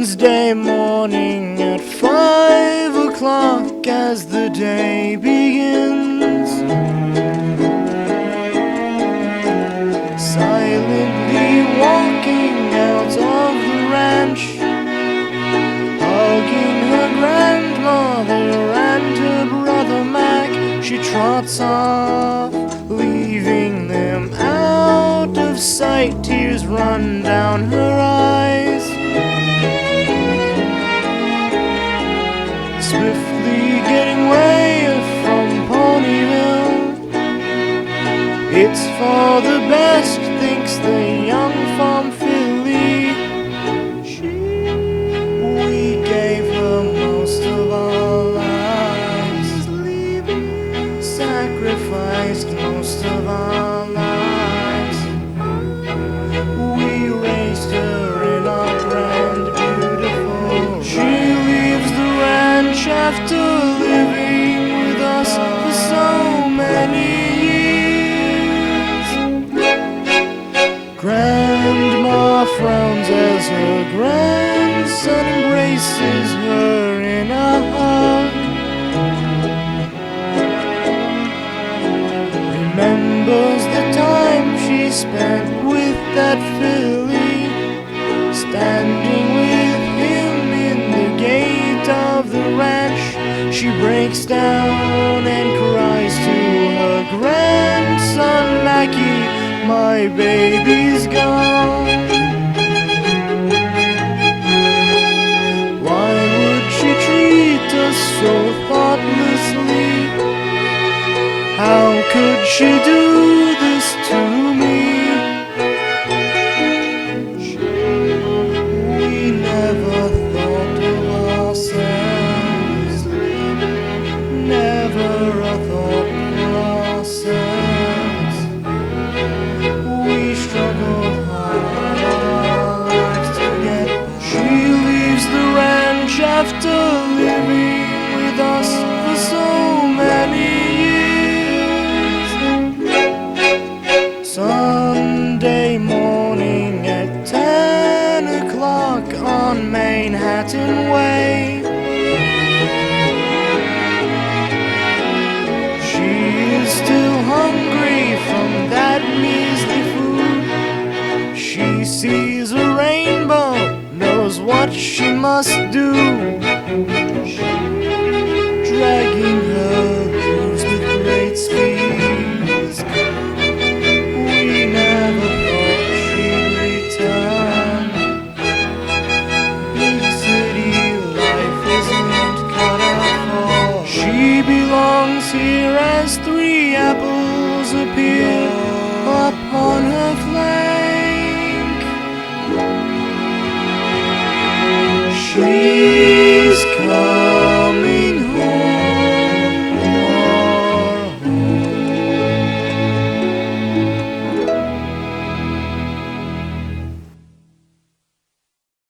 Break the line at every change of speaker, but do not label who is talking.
Wednesday morning at 5 o'clock as the day begins, silently walking out of the ranch, hugging her grandmother and her brother Mac, she trots off, leaving them out of sight. Tears run down her eyes, swiftly getting away from Ponyville. It's for the best, thinks the young farm filly. We gave her most of our lives, sacrificed most of our lives. We raised her in our grand, beautiful. She leaves the ranch after living with us for so many years. Grandma frowns as her grandson embraces her in a hug, remembers the time she spent with that filly, standing with him in the gate of the ranch. She breaks down and cries to her grandson Mackie, my baby's gone. Why would she treat us so thoughtlessly? How could she do this to me? We never thought of ourselves, never a thought for ourselves. We struggled hard our lives to get. She leaves the ranch after living with us for so many years. Sunday morning at 10 o'clock on Manhattan Way, she is still hungry from that measly food. She sees a rainbow, knows what she must do, dragging her hooves with great speed. We never thought she'd return. Big city life isn't cut out for. She belongs here as three apples appear